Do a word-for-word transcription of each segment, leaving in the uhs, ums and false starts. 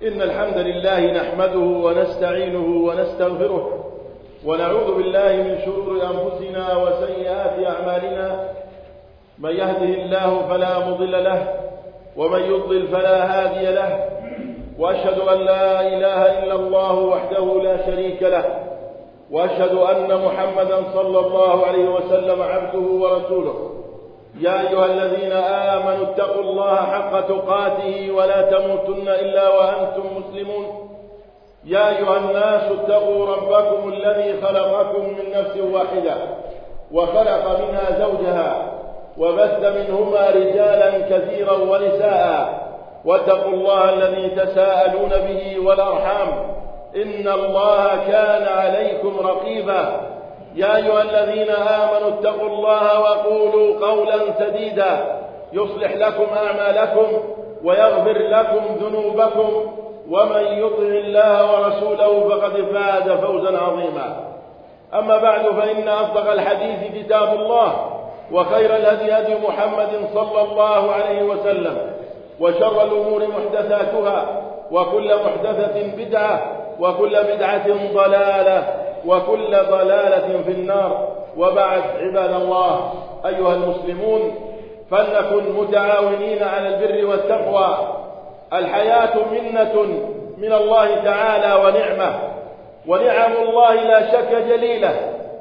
إن الحمد لله نحمده ونستعينه ونستغفره ونعوذ بالله من شرور أنفسنا وسيئات أعمالنا. من يهده الله فلا مضل له ومن يضلل فلا هادي له، وأشهد أن لا إله إلا الله وحده لا شريك له، وأشهد أن محمدا صلى الله عليه وسلم عبده ورسوله. يا أيها الذين آمنوا اتقوا الله حق تقاته ولا تموتن إلا وأنتم مسلمون. يا أيها الناس اتقوا ربكم الذي خلقكم من نفس واحدة وخلق منها زوجها وبث منهما رجالا كثيرا ونساء، واتقوا الله الذي تساءلون به والأرحام إن الله كان عليكم رقيبا. يا أيها الذين آمنوا اتقوا الله وقولوا قولا سديدا يصلح لكم أعمالكم ويغفر لكم ذنوبكم، ومن يطع الله ورسوله فقد فاز فوزا عظيما. أما بعد، فإن أصدق الحديث كتاب الله، وخير الهدي هدي محمد صلى الله عليه وسلم، وشر الأمور محدثاتها، وكل محدثة بدعة، وكل بدعة ضلالة، وكل ضلالة في النار. وبعد، عباد الله أيها المسلمون، فلنكن متعاونين على البر والتقوى. الحياة منة من الله تعالى ونعمة، ونعم الله لا شك جليلة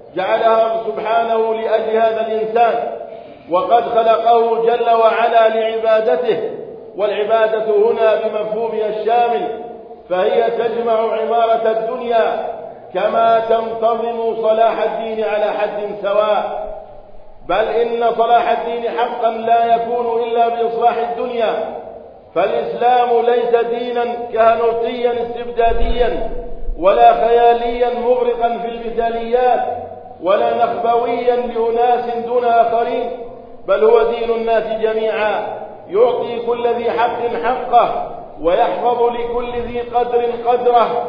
جعلها سبحانه لأجل هذا الإنسان، وقد خلقه جل وعلا لعبادته، والعبادة هنا بمفهومها الشامل، فهي تجمع عمارة الدنيا كما تنتظم صلاح الدين على حد سواء. بل إن صلاح الدين حقا لا يكون إلا بإصلاح الدنيا، فالإسلام ليس دينا كهنوتيا استبداديا، ولا خياليا مغرقا في المثاليات، ولا نخبويا لأناس دون آخرين، بل هو دين الناس جميعا، يعطي كل ذي حق حقه، ويحفظ لكل ذي قدر قدره،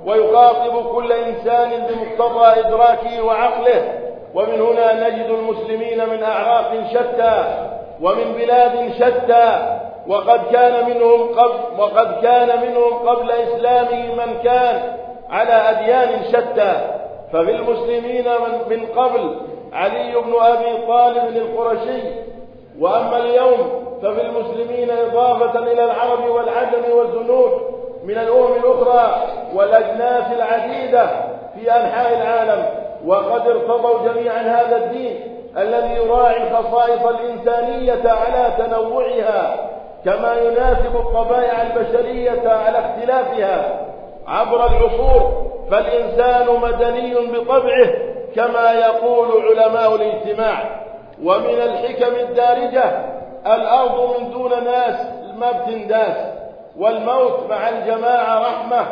ويخاطب كل إنسان بمقتضى إدراكه وعقله. ومن هنا نجد المسلمين من أعراق شتى ومن بلاد شتى، وقد كان منهم قبل وقد كان منهم قبل إسلامه من كان على أديان شتى. ففي المسلمين من قبل علي بن أبي طالب القرشي، وأما اليوم ففي المسلمين إضافة إلى العرب والعجم والزنود من الأمم الأخرى والأجناس العديدة في أنحاء العالم، وقد ارتضوا جميعا هذا الدين الذي يراعي الخصائص الإنسانية على تنوعها، كما يناسب الطبائع البشرية على اختلافها عبر العصور. فالإنسان مدني بطبعه كما يقول علماء الاجتماع. ومن الحكم الدارجة: الأرض من دون ناس ما بتنداس، والموت مع الجماعة رحمة،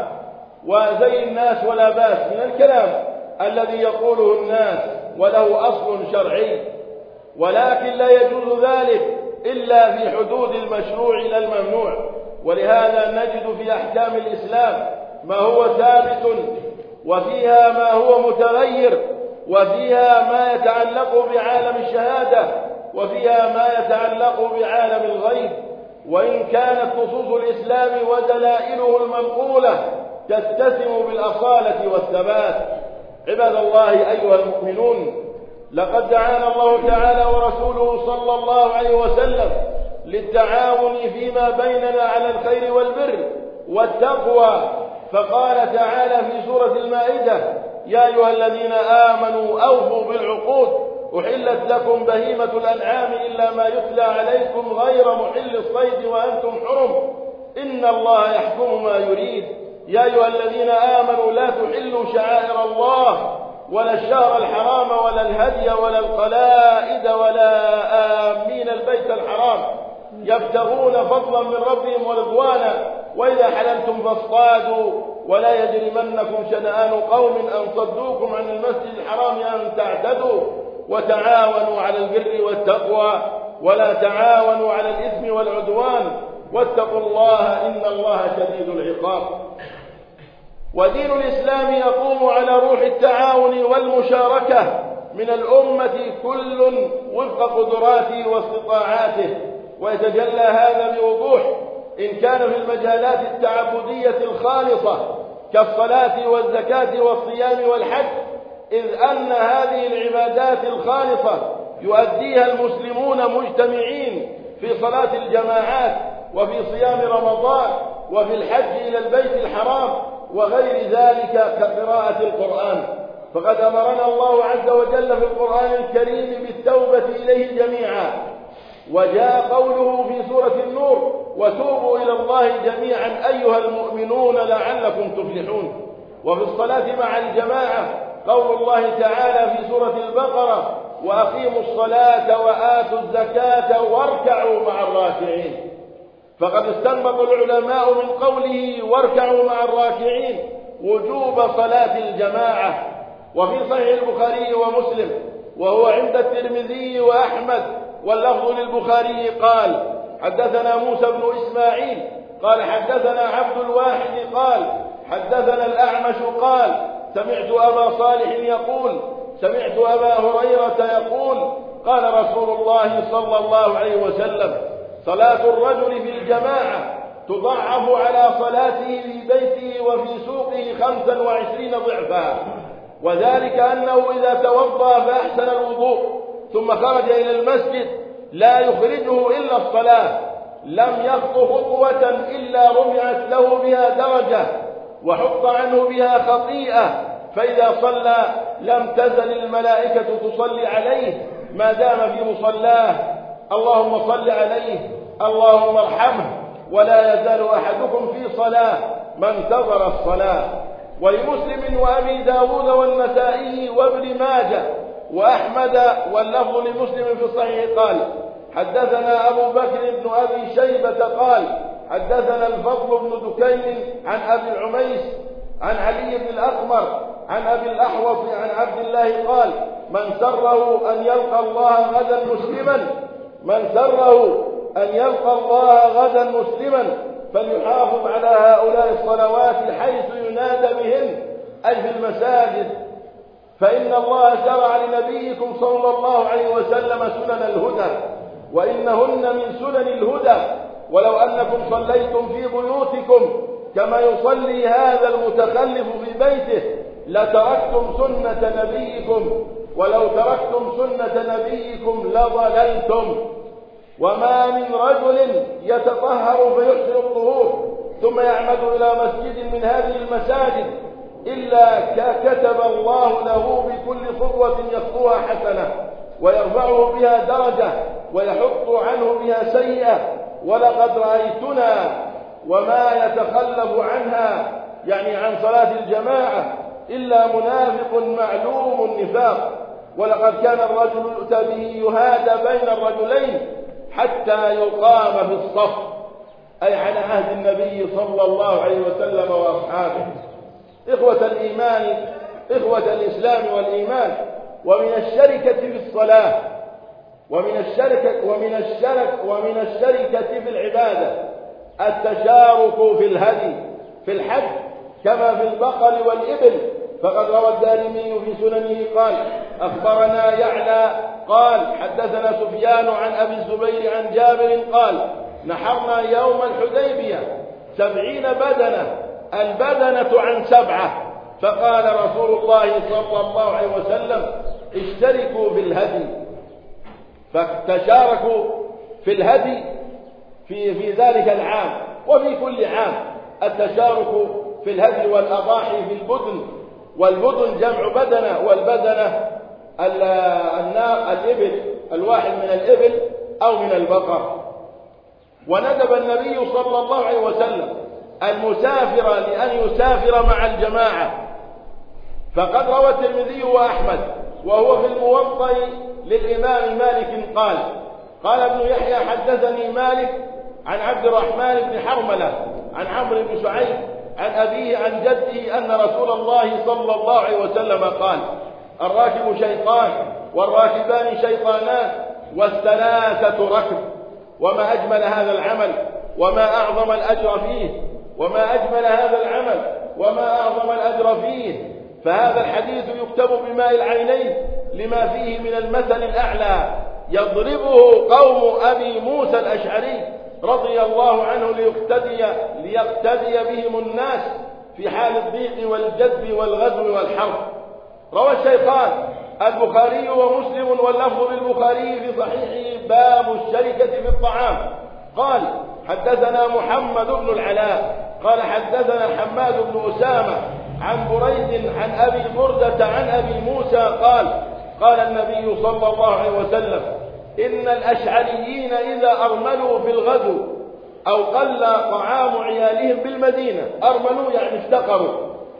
وزي الناس ولا باس، من الكلام الذي يقوله الناس وله أصل شرعي، ولكن لا يجوز ذلك إلا في حدود المشروع لا الممنوع. ولهذا نجد في أحكام الإسلام ما هو ثابت، وفيها ما هو متغير، وفيها ما يتعلق بعالم الشهادة، وفيها ما يتعلق بعالم الغيب. وإن كانت نصوص الإسلام ودلائله المنقولة تتسم بالأصالة والثبات. عباد الله أيها المؤمنون، لقد دعانا الله تعالى ورسوله صلى الله عليه وسلم للتعاون فيما بيننا على الخير والبر والتقوى، فقال تعالى في سورة المائدة: يا أيها الذين آمنوا أوفوا بالعقود، أحلت لكم بهيمة الأنعام إلا ما يتلى عليكم غير محل الصيد وأنتم حرم، إن الله يحكم ما يريد. يا أيها الذين آمنوا لا تحلوا شعائر الله ولا الشهر الحرام ولا الهدي ولا القلائد ولا آمين البيت الحرام يبتغون فضلا من ربهم ورضوانا، وإذا حللتم فاصطادوا ولا يجرمنكم شنآن قوم أن صدوكم عن المسجد الحرام أن تعتدوا، وتعاونوا على البر والتقوى ولا تعاونوا على الإثم والعدوان، واتقوا الله إن الله شديد العقاب. ودين الإسلام يقوم على روح التعاون والمشاركة من الأمة كل وفق قدراته واستطاعاته، ويتجلى هذا بوضوح إن كان في المجالات التعبدية الخالصة كالصلاة والزكاة والصيام والحج، إذ أن هذه العبادات الخالصة يؤديها المسلمون مجتمعين في صلاة الجماعات وفي صيام رمضان وفي الحج إلى البيت الحرام وغير ذلك كقراءة القرآن. فقد أمرنا الله عز وجل في القرآن الكريم بالتوبة إليه جميعا، وجاء قوله في سورة النور: وتوبوا إلى الله جميعا أيها المؤمنون لعلكم تفلحون. وفي الصلاة مع الجماعة قول الله تعالى في سورة البقرة: وأقيموا الصلاة وآتوا الزكاة واركعوا مع الراكعين. فقد استنبط العلماء من قوله واركعوا مع الراكعين وجوب صلاة الجماعة. وفي صحيح البخاري ومسلم وهو عند الترمذي وأحمد واللفظ للبخاري قال: حدثنا موسى بن إسماعيل قال حدثنا عبد الواحد قال حدثنا الأعمش قال: سمعت أبا صالح يقول: سمعت أبا هريرة يقول: قال رسول الله صلى الله عليه وسلم: صلاة الرجل في الجماعة تضعف على صلاته في بيته وفي سوقه خمسا وعشرين ضعفا، وذلك أنه إذا توضأ فأحسن الوضوء ثم خرج إلى المسجد لا يخرجه إلا الصلاة لم يخط خطوة إلا رفعت له بها درجة وحط عنه بها خطيئة، فإذا صلى لم تزل الملائكة تصلي عليه ما دام في مصلاه: اللهم صل عليه، اللهم ارحمه، ولا يزال أحدكم في صلاة ما انتظر الصلاة. ولمسلم وأبي داود والنسائي وابن ماجه وأحمد واللفظ لمسلم في الصحيح قال: حدثنا أبو بكر بن أبي شيبة قال حدثنا الفضل بن دكين عن أبي العميس عن علي بن الأقمر عن أبي الأحوص عن عبد الله قال: من سره أن يلقى الله غدا مسلما من سره أن يلقى الله غدا مسلما فليحافظ على هؤلاء الصلوات حيث ينادى بهن، أي في المساجد، فإن الله شرع لنبيكم صلى الله عليه وسلم سنن الهدى، وإنهن من سنن الهدى. ولو أنكم صليتم في بيوتكم كما يصلي هذا المتخلف في بيته لتركتم سنة نبيكم، ولو تركتم سنة نبيكم لضللتم. وما من رجل يتطهر فيحسن الطهور ثم يعمد إلى مسجد من هذه المساجد إلا كتب الله له بكل خطوة يخطوها حسنة ويرفعه بها درجة ويحط عنه بها سيئة. ولقد رأيتنا وما يتخلف عنها، يعني عن صلاة الجماعة، إلا منافق معلوم النفاق. ولقد كان الرجل يؤتى به يهادى بين الرجلين حتى يقام في الصف، أي على عهد النبي صلى الله عليه وسلم وأصحابه. إخوة الإيمان، إخوة الإسلام والإيمان، ومن الشركة في الصلاة ومن الشركة ومن الشرك ومن الشركة في العبادة التشارك في الهدي في الحج كما في البقر والإبل. فقد روى الدارمي في سننه قال: أخبرنا يعلى قال حدثنا سفيان عن أبي الزبير عن جابر قال: نحرنا يوم الحديبية سبعين بدنة، البدنة عن سبعة، فقال رسول الله صلى الله عليه وسلم: اشتركوا في الهدي. فتشاركوا في الهدي في في ذلك العام وفي كل عام. التشارك في الهدي والأضاحي في البدن، والبدن جمع بدنة، والبدنة الإبل، الواحد من الإبل أو من البقر. وندب النبي صلى الله عليه وسلم المسافر لأن يسافر مع الجماعة. فقد روى الترمذي وأحمد وهو في الموطأ للإمام مالك قال: قال ابن يحيى حدثني مالك عن عبد الرحمن بن حرملة عن عمرو بن شعيب عن أبيه عن جده أن رسول الله صلى الله عليه وسلم قال: الراكب شيطان والراكبان شيطانان والثلاثة ركب. وما أجمل هذا العمل وما أعظم الأجر فيه وما أجمل هذا العمل وما أعظم الأجر فيه. فهذا الحديث يكتب بماء العينين لما فيه من المثل الأعلى يضربه قوم أبي موسى الأشعري رضي الله عنه ليقتدي, ليقتدي بهم الناس في حال الضيق والجدب والغزو والحرب. روى الشيخان البخاري ومسلم واللفظ للبخاري في صحيحه باب الشركة في الطعام قال حدثنا محمد بن العلاء قال حدثنا حماد بن أسامة عن بريد عن أبي بردة عن أبي موسى قال قال النبي صلى الله عليه وسلم إن الأشعريين إذا أرملوا في الغزو أو قل طعام عيالهم بالمدينة، أرملوا يعني افتقروا،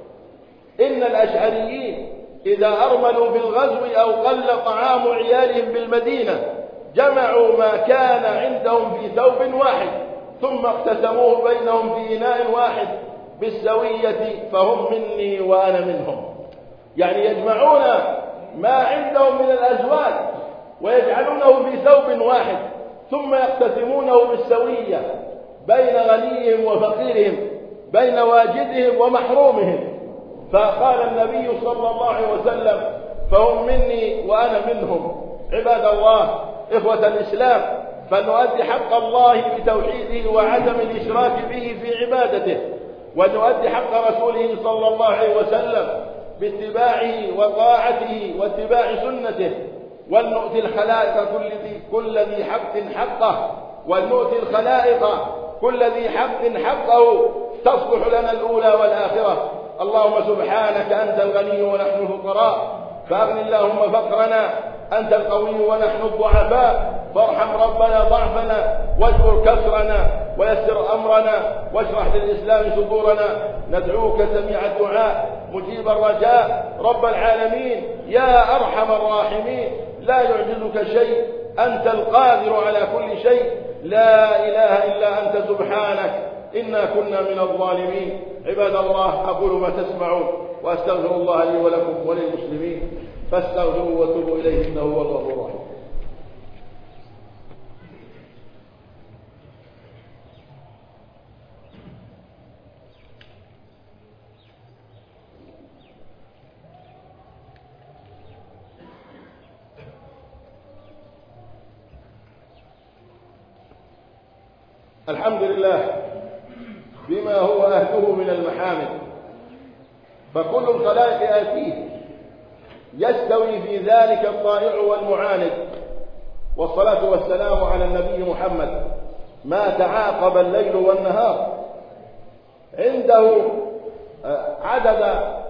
إن الأشعريين إذا أرملوا بالغزو أو قل طعام عيالهم بالمدينة جمعوا ما كان عندهم في ثوب واحد ثم اقتسموه بينهم في إناء واحد بالسوية فهم مني وأنا منهم. يعني يجمعون ما عندهم من الأزواج ويجعلونه في ثوب واحد ثم يقتسمونه بالسوية بين غنيهم وفقيرهم، بين واجدهم ومحرومهم. فقال النبي صلى الله عليه وسلم فهم مني وأنا منهم. عباد الله إخوة الإسلام، فنؤدي حق الله بتوحيده وعدم الإشراك به في عبادته، ونؤدي حق رسوله صلى الله عليه وسلم باتباعه وطاعته واتباع سنته، ولنؤتي الخلائق كل ذي, كل ذي حق حقه، ولنؤتي الخلائق كل ذي حق حقه تصلح لنا الأولى والآخرة. اللهم سبحانك أنت الغني ونحن الفقراء فأغن اللهم فقرنا، أنت القوي ونحن الضعفاء فارحم ربنا ضعفنا واجبر كسرنا ويسر أمرنا واشرح للإسلام صدورنا. ندعوك سميع الدعاء مجيب الرجاء رب العالمين يا أرحم الراحمين، لا يعجزك شيء، أنت القادر على كل شيء، لا إله إلا أنت سبحانك إنا كنا من الظالمين. عباد الله أقول ما تسمعون وأستغفر الله لي ولكم وللمسلمين فاستغفروا وتوبوا إليه إنه هو الغفور الرحيم. الحمد لله بما هو أهله من المحامد، فكل الخلائق آتيه يستوي في ذلك الطائع والمعاند، والصلاة والسلام على النبي محمد ما تعاقب الليل والنهار، عنده عدد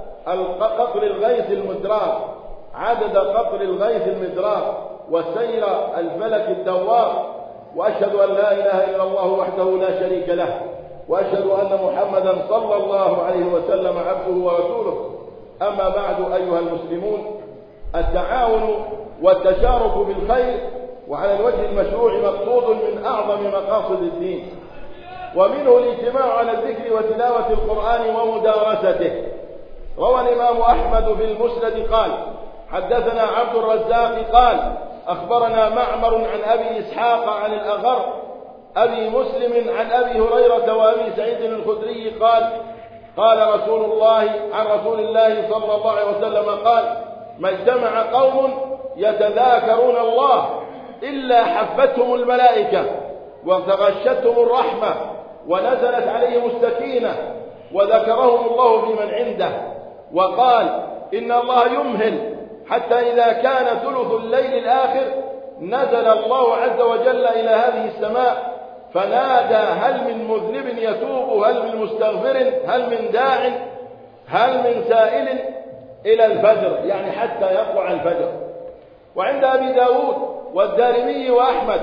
قطر الغيث المدرار، عدد قطر الغيث المدرار وسير الفلك الدوار. وأشهد أن لا إله إلا الله وحده لا شريك له، وأشهد أن محمدا صلى الله عليه وسلم عبده ورسوله. أما بعد أيها المسلمون، التعاون والتشارك بالخير وعلى الوجه المشروع مقصود من أعظم مقاصد الدين، ومنه الاجتماع على الذكر وتلاوة القرآن ومدارسته. روى الإمام أحمد في المسند قال حدثنا عبد الرزاق قال أخبرنا معمر عن أبي إسحاق عن الأغر أبي مسلم عن أبي هريرة وأبي سعيد الخدري قال قال رسول الله عن رسول الله صلى الله عليه وسلم قال ما اجتمع قوم يتذاكرون الله إلا حفتهم الملائكة وتغشتهم الرحمة ونزلت عليهم السكينة وذكرهم الله بمن عنده. وقال إن الله يمهل حتى إذا كان ثلث الليل الآخر نزل الله عز وجل إلى هذه السماء فنادى هل من مذنب يتوب، هل من مستغفر، هل من داع، هل من سائل، إلى الفجر، يعني حتى يطلع الفجر. وعند أبي داود والدارمي وأحمد،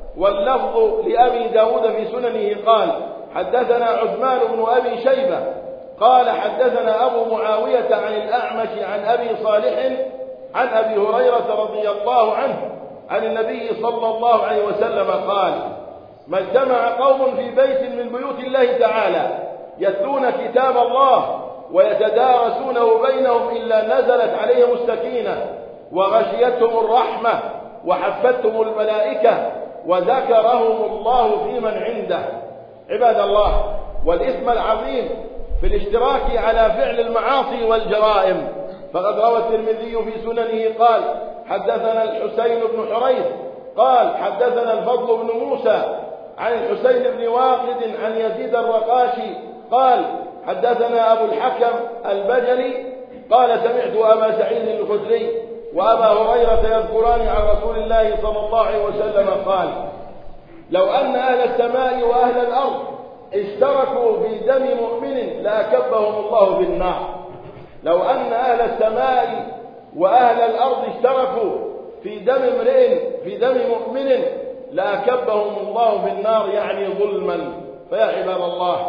واللفظ لأبي داود في سننه قال حدثنا عثمان بن أبي شيبة قال حدثنا أبو معاوية عن الأعمش عن أبي صالح عن أبي هريرة رضي الله عنه عن النبي صلى الله عليه وسلم قال ما اجتمع قوم في بيت من بيوت الله تعالى يتلون كتاب الله ويتدارسونه بينهم إلا نزلت عليهم السكينة وغشيتهم الرحمة وحفتهم الملائكة وذكرهم الله في من عنده. عباد الله، والإثم العظيم في الاشتراك على فعل المعاصي والجرائم، فقد روى الترمذي في سننه قال حدثنا الحسين بن حريث قال حدثنا الفضل بن موسى عن الحسين بن واقد عن يزيد الرقاشي قال حدثنا أبو الحكم البجلي قال سمعت أبا سعيد الخدري وأبا هريرة يذكران عن رسول الله صلى الله عليه وسلم قال لو أن أهل السماء وأهل الأرض اشتركوا في دم مؤمن لأكبهم الله بالنار. لو أن أهل السماء وأهل الأرض اشتركوا في دم امرئ في دم مؤمن لأكبهم الله بالنار، يعني ظلما. فيا عباد الله،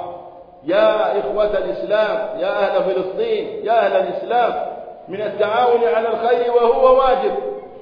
يا إخوة الإسلام، يا أهل فلسطين، يا أهل الإسلام، من التعاون على الخير وهو واجب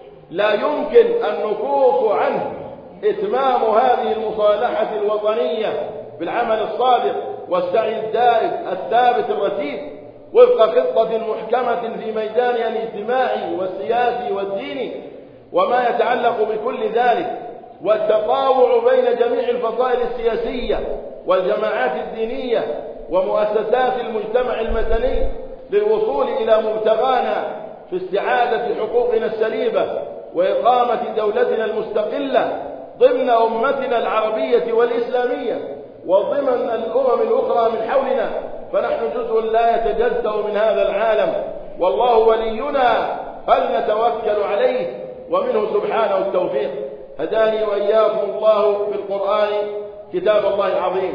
لا يمكن أن نكوف عنه إتمام هذه المصالحة الوطنية بالعمل الصادق والسعي الدائم الثابت الرتيب وفق خطة محكمة في ميدانها الاجتماعي والسياسي والديني وما يتعلق بكل ذلك، والتطاوع بين جميع الفصائل السياسية والجماعات الدينية ومؤسسات المجتمع المدني للوصول إلى مبتغانا في استعادة حقوقنا السليبة وإقامة دولتنا المستقلة ضمن أمتنا العربية والإسلامية وضمن الأمم الأخرى من حولنا، فنحن جزء لا يتجزأ من هذا العالم، والله ولينا فلنتوكل عليه ومنه سبحانه التوفيق. هداني وإياكم الله بالقرآن كتاب الله العظيم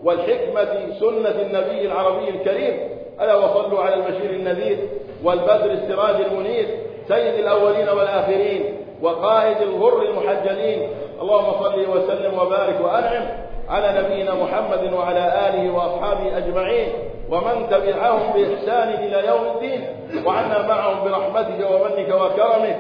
والحكمة سنة النبي العربي الكريم، ألا وصلوا على البشير النذير والبدر السراج المنير سيد الأولين والآخرين وقائد الغر المحجلين. اللهم صل وسلم وبارك وأنعم على نبينا محمد وعلى آله وأصحابه أجمعين ومن تبعهم بإحسان إلى يوم الدين، وعنا معهم برحمتك ومنك وكرمك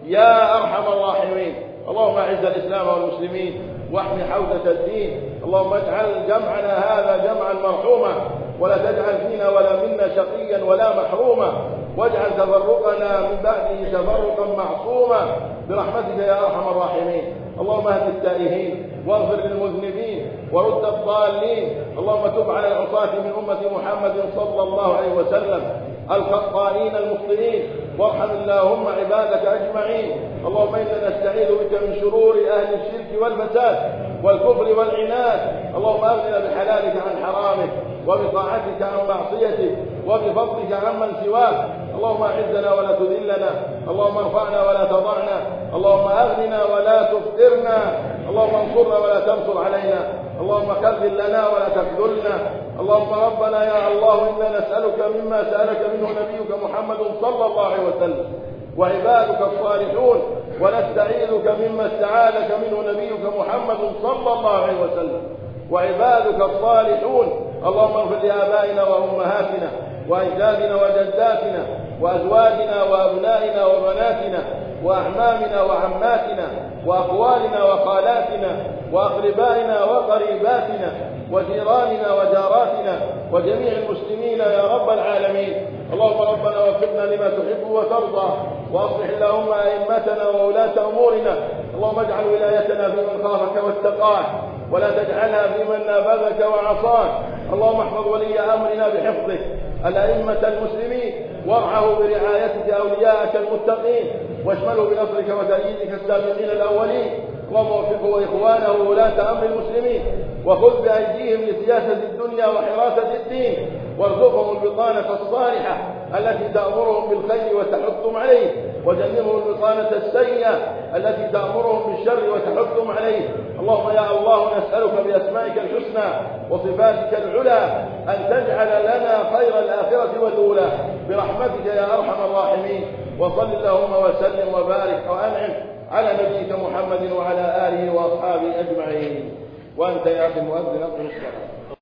يا أرحم الراحمين. اللهم أعز الإسلام والمسلمين واحمي حوزة الدين. اللهم اجعل جمعنا هذا جمعا مرحوما ولا تجعل فينا ولا منا شقيا ولا محروما، واجعل تفرقنا من بعده تفرقا معصوما برحمتك يا أرحم الراحمين. اللهم اهد التائهين واغفر للمذنبين ورد الضالين. اللهم تب على العصاة من أمة محمد صلى الله عليه وسلم الخطائين المخطئين، وارحم اللهم عبادك أجمعين. اللهم إنا نستعيذ بك من شرور أهل الشرك والفساد والكفر والعناد. اللهم أغننا بحلالك عن حرامك وبطاعتك عن معصيتك وبفضلك عمن سواك. اللهم أعزنا ولا تذلنا، اللهم ارفعنا ولا تضعنا، اللهم أغننا ولا تفقرنا، اللهم انصرنا ولا تنصر علينا، اللهم خذل لنا ولا تخذلنا. اللهم ربنا يا الله إنا نسألك مما سألك منه نبيك محمد صلى الله عليه وسلم وعبادك الصالحون، ونستعيذك مما استعاذك منه نبيك محمد صلى الله عليه وسلم وعبادك الصالحون. اللهم اغفر لآبائنا وأمهاتنا وأجدادنا وجداتنا وأزواجنا وأبنائنا وبناتنا وأعمامنا وعماتنا وأخوالنا وخالاتنا وأقربائنا وقريباتنا وجيراننا وجاراتنا وجميع المسلمين يا رب العالمين. اللهم ربنا وفقنا لما تحب وترضى، وأصلح اللهم أئمتنا وولاة أمورنا. اللهم اجعل ولايتنا في من خافك واتقاك، ولا تجعلها في من نابذك وعصاك. اللهم احفظ ولي أمرنا بحفظك الأئمة المسلمين، وارعه برعايتك أولياءك المتقين، واشمله بنصرك وتأييدك السابقين الأولين. اللهم وفقه وإخوانه ولاة أمر المسلمين، وخذ بأيديهم لسياسة الدنيا وحراسة الدين، وارزقهم البطانة الصالحة التي تأمرهم بالخير وتحثهم عليه، وجنبهم البطانة السيئة التي تأمرهم بالشر وتحثهم عليه. اللهم يا الله نسألك بأسمائك الحسنى وصفاتك العلى أن تجعل لنا خير الآخرة والأولى برحمتك يا أرحم الراحمين. وصل اللهم وسلم وبارك وأنعم على نبيك محمد وعلى آله وأصحابه أجمعين. وأنت يا أخي المؤذن أقم الصلاة.